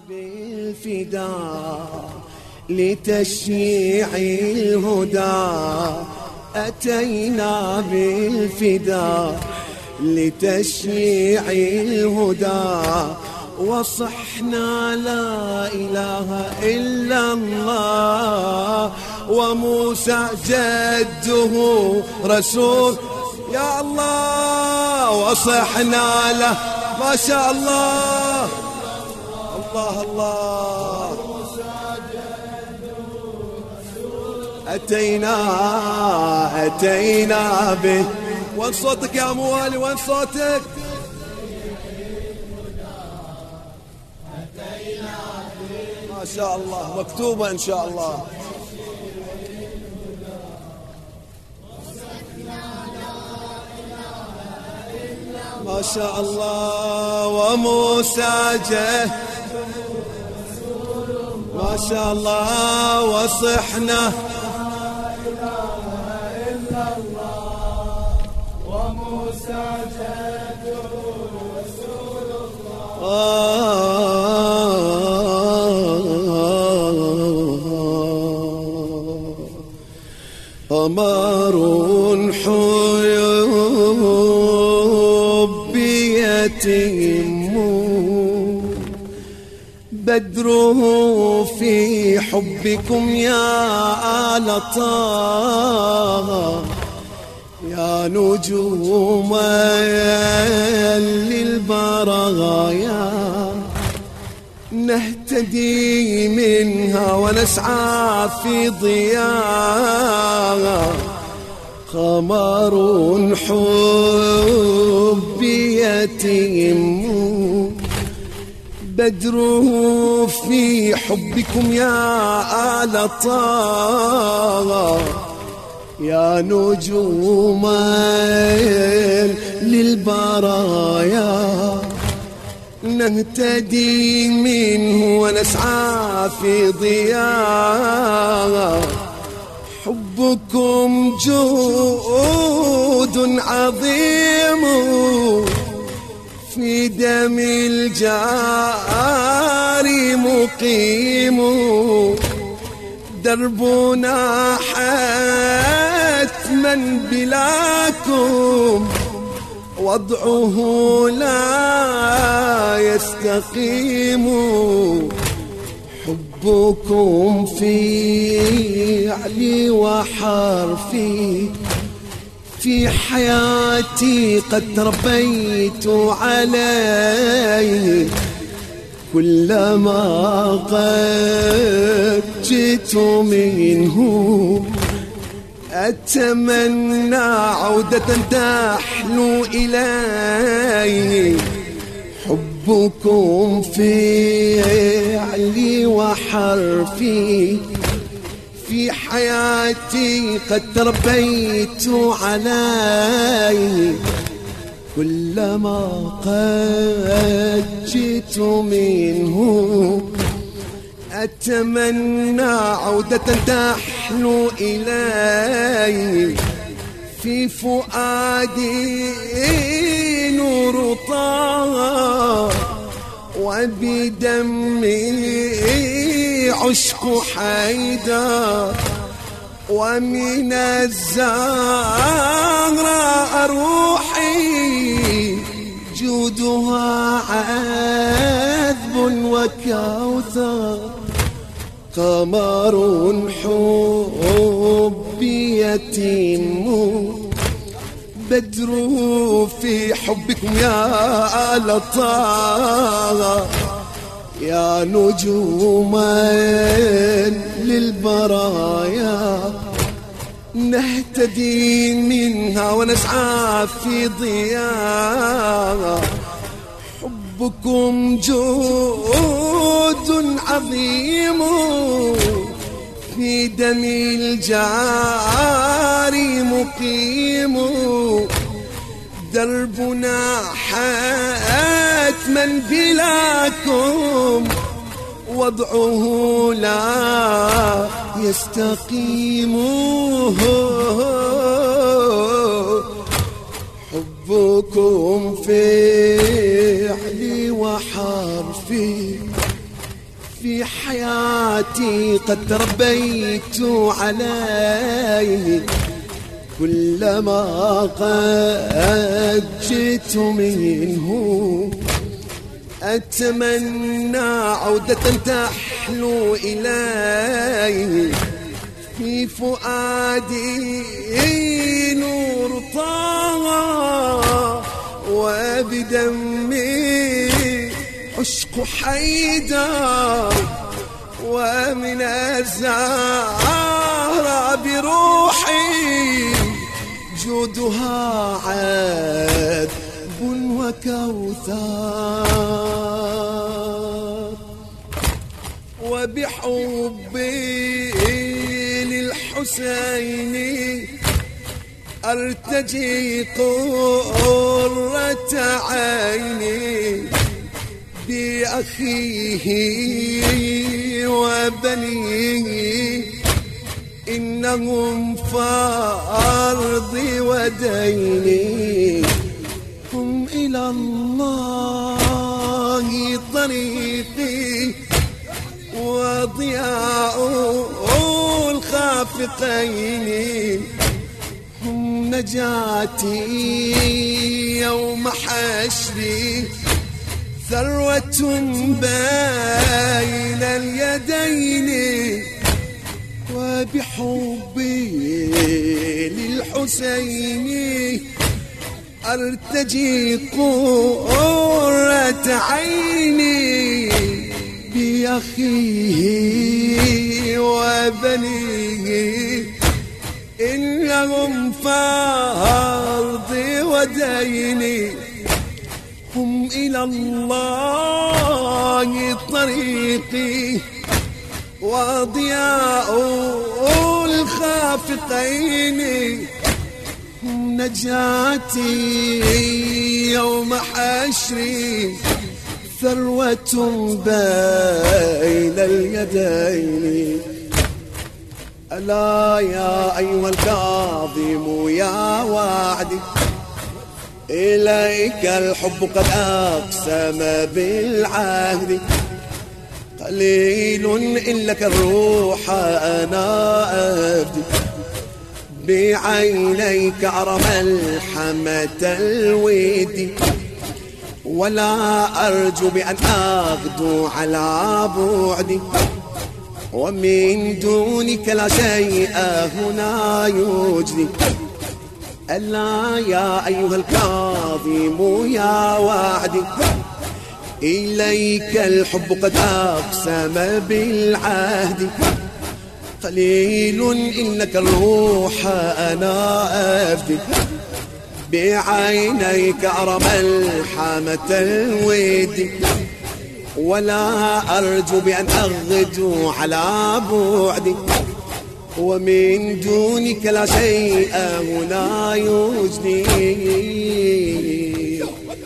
بالفداء لتشييع الهدى، أتينا بالفداء لتشييع الهدى، وصحنا لا إله إلا الله، وموسى جده رسول يا الله، وصحنا له ما شاء الله. الله الله أتينا به. وين صوتك يا موالي؟ وين صوتك؟ ما شاء الله مكتوبة إن شاء الله. ما شاء الله. وموسى جه ما شاء الله، وصحنا وموسى جده رسول الله. قمر حبيتهم بدره في حبكم يا آل طه، يا نجوما للبرايا نهتدي منها ونسعى في ضياء. قمر حبيتهم بدره في حبكم يا آل طه، يا نجوما للبرايا نهتدي منه ونسعى في ضياء. حبكم جود عظيم في دم الجاري مقيم، دربنا حتما بلاكم وضعه لا يستقيم. حبكم فعلي وحرفي في حياتي قد تربيت عليه، كلما قد جئت منه أتمنى عودة تحلو إليه. حبكم فعلي وحرفي في حياتي قد تربيت عليه، كلما قد جئت منه أتمنى عودة تحلو إليه. في فؤادي نور طه وبدمي عشق حيدر، ومن الزهراء روحي جودها عذب وكوثر. قمر حبيتهم بدره في حبكم يا آل طه، يا نجوما للبرايا نهتدي منها ونسعى في ضياء. حبكم جود عظيم في دم الجاري مقيم، دربنا حتما بلاكم وضعه لا يستقيم. حبكم فعلي وحرفي في حياتي قد تربيت عليه، كلما قد جئت منه أتمنى عودة تحلو إليه. في فؤادي نور طه وبدمي عشق حيدر، ومن الزهرة بروحي جودها عذب وكوثر. وبحبي للحسين أرتجي قرة عيني، بأخيه وبنيه إنهم فرضي وديني. هم إلى الله طريقي وضياء الخافقين، هم نجاتي يوم حشري، ثروة بين اليدين. وبحبي للحسين أرتجي قرة عيني، بأخيه وبنيه إنهم فرضي وديني. هم إلى الله طريقي وضياء الخافقين، هم نجاتي يوم حشري، ثروة بين اليدين. ألا يا أيها الكاظم يا وعدي، إليك الحب قد أقسم بالعهد، قليل إن لك الروح أنا أبدي، بعينيك أرى ملحمة الود، ولا أرجو بأن أغدو على بعدي، ومن دونك لا شيء هنا يجدي. ألا يا أيها الكاظم يا وعدي، إليك الحب قد أقسم بالعهد، قليل إنك الروح أنا أفدي، بعينيك أرى ملحمة الود، ولا أرجو بأن أغدو على بعدي، ومن دونك لا شيء هنا يجدي.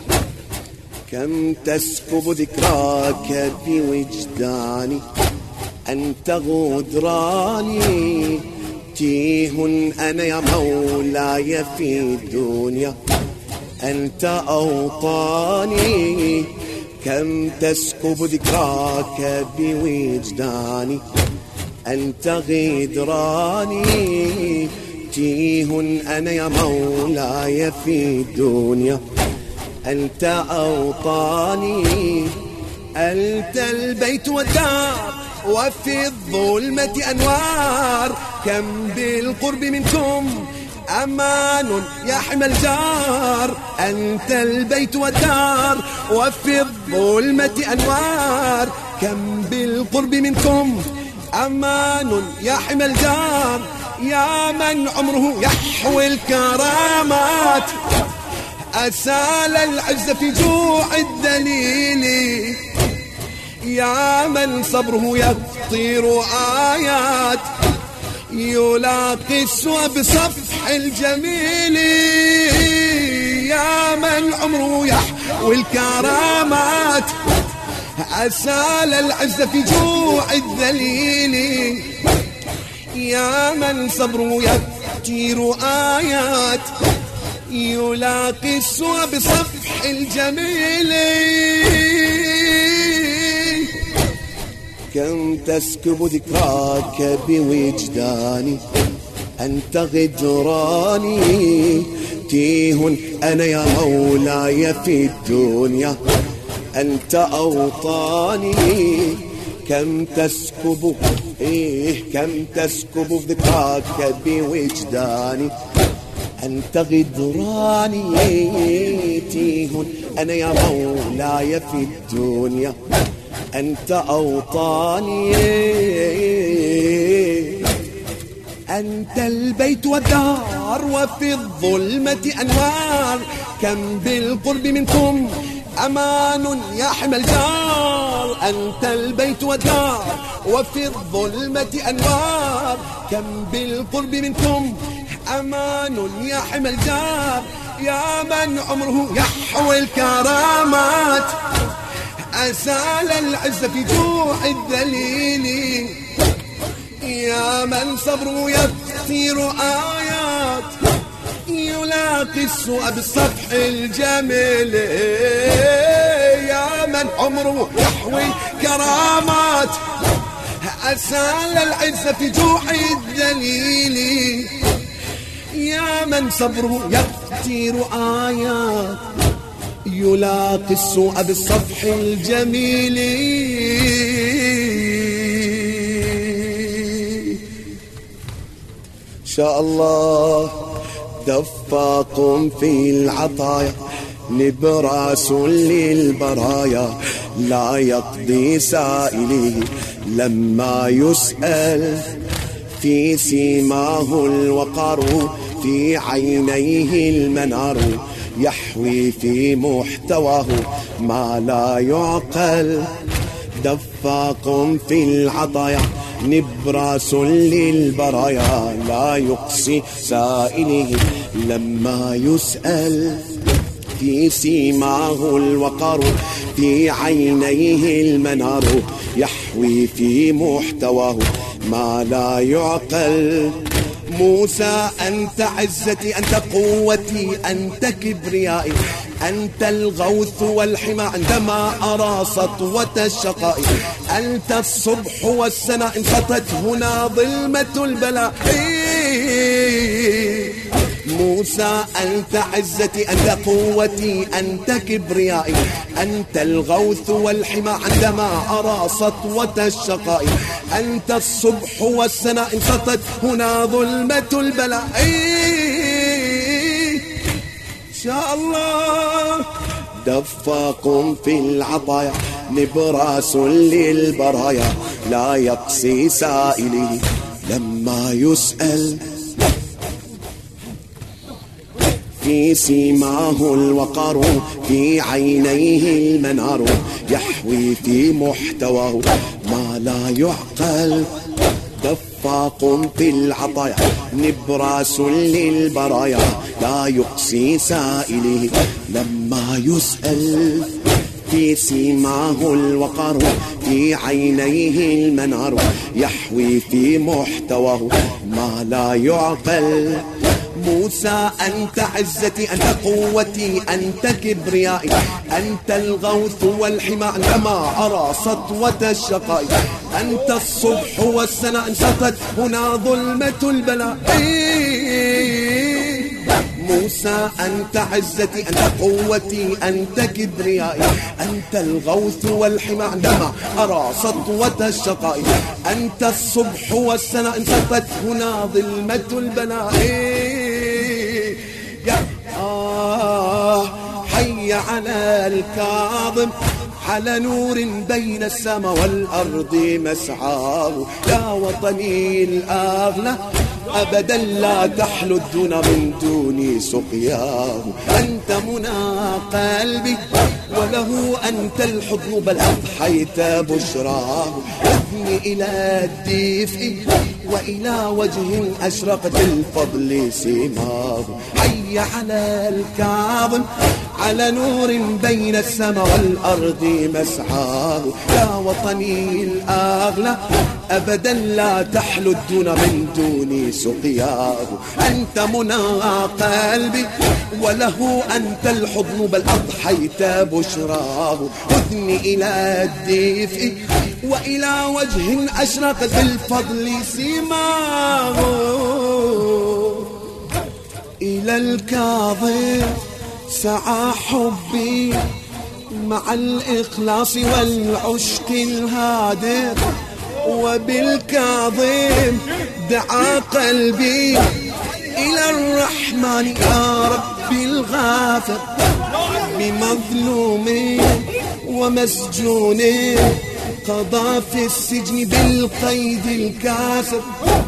كم تسكب ذكراك بوجداني، أنت غدراني، تيه أنا يا مولاي في الدنيا، أنت أوطاني. كم تسكب ذكراك بوجداني، أنت غدراني، تيه أنا يا مولاي في الدنيا، أنت أوطاني. أنت البيت والدار وفي الظلمة أنوار، كم بالقرب منكم أمان يحمى الجار. أنت البيت والدار وفي الظلمة أنوار، كم بالقرب منكم أمان يحمى الجار. يا من عمره يحوي الكرامات، أسال العز في جوع الدليل. يا من صبره يفطر آيات، يلاقي السوى بصفح الجميل. يا من عمره يحوي الكرامات، أسال العز في جوع الذليل. يا من صبره يفطر آيات، يلاقي السوى بصفح الجميل. كم تسكب ذكراك بوجداني، أنت غدراني تيه أنا يا مولاي في الدنيا، أنت أوطاني. كم تسكب كم تسكب ذكراك بوجداني، أنت غدراني تيه أنا يا مولاي في الدنيا، أنت أوطاني. أنت البيت والدار وفي الظلمة أنوار، كم بالقرب منكم أمان يحمى الجار. أنت البيت والدار وفي الظلمة أنوار، كم بالقرب منكم أمان يحمى الجار. يا من عمره يحوي الكرامات، أزال العز في جوع الذليل. يا من صبره يكثر آيات، يلاقي السوء بالصفح الجميل. يا من عمره يحوي كرامات، أزال العز في جوع الذليل. يا من صبره يكثر آيات، يلاقي السوء بالصفح الجميل. إن شاء الله دفاق في العطايا، نبراس للبرايا، لا يقضي سائله لما يسأل. في سيماه الوقار، في عينيه المنار، يحوي في محتواه ما لا يعقل. دفاق في العطايا، نبراس للبرايا، لا يقصي سائله لما يسأل. في سيماه الوقار، في عينيه المنار، يحوي في محتواه ما لا يعقل. موسى أنت عزتي، أنت قوتي، أنت كبريائي، أنت الغوث والحمى عندما أرى سطوة الشقاء. أنت الصبح والسناء انسطت هنا ظلمة البلاء. موسى أنت عزتي، أنت قوتي، أنت كبريائي، أنت الغوث والحمى عندما أرى سطوة الشقاء. أنت الصبح والسناء انسطت هنا ظلمة البلاء. إن شاء الله دفاق في العطايا، نبراس للبرايا، لا يقصي سائله لما يسأل. في سيماه الوقار، في عينيه المنار، يحوي في محتواه ما لا يعقل. دفاق في العطايا، نبراس للبرايا، لا يقصي سائله لما يسأل. في سيماه الوقار، في عينيه المنار، يحوي في محتواه ما لا يعقل. موسى أنت عزتي، أنت قوتي، أنت كبريائي، أنت الغوث والحمى عندما أرى سطوة الشقاء. أنت الصبح والسناء انسطت هنا ظلمة البلاء. موسى أنت عزتي، أنت قوتي، أنت كبريائي، أنت الغوث والحمى عندما أرى سطوة الشقاء. أنت الصبح والسناء انسطت هنا ظلمة البلاء. يا حي على الكاظم، على نور بين السماء والأرض مسعاه. يا وطني الأغلى أبدا لا تحلو الدنا من دون سقياه. أنت منى قلبي وله أنت الحضن، بل أضحيت بشراه. أثني إلى الدفء وإلى وجه أشرقت الفضل سماه. حي على الكاظم، على نور بين السماء والأرض مسعاه. يا وطني الأغلى أبدا لا تحلو الدون من دون سقياه. أنت منى قلبي وله أنت الحضن بل أضحيت بشراه. خذني إلى الدفء وإلى وجه أشرقت بالفضل سماه. إلى الكاظم سعى حبي مع الإخلاص والعشق الهادر. وبالكاظم دعا قلبي إلى الرحمن يا ربي الغافر. بمظلوم ومسجون قضى في السجن بالقيد الكاسر.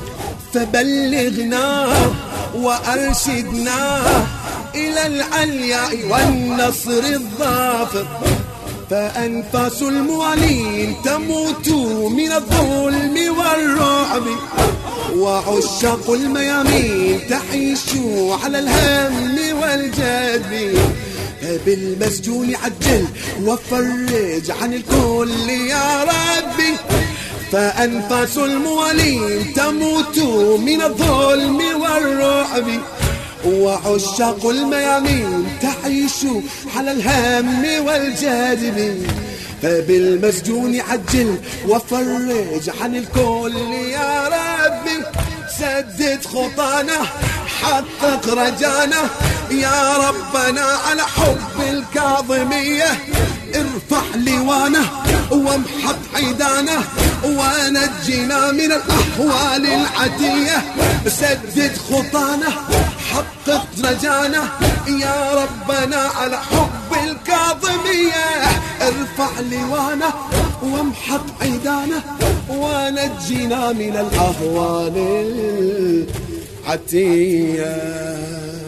فبلغنا وأرشدنا إلى العلياء والنصر الظافر. فأنفاس الموالين تموت من الظلم والرعب. وعشاق الميامين تعيش على الهم والجدب. بالمسجون عجل وفرج عن الكل يا ربي. فأنفاس الموالين تموت من الظلم والرعب. وعشاق الميامين تعيش على الهم والجدب. فبالمسجون عجل وفرج عن الكل يا ربي. سدد خطانا حقق رجانا يا ربنا على حب الكاظمية. ارفع لوانه وامحق عيدانه ونجنا من الأحوال العتية. سدد خطانا حقق رجانا يا ربنا على حب الكاظمية. ارفع لوانه وامحق عيدانه ونجنا من الأهوال العتية.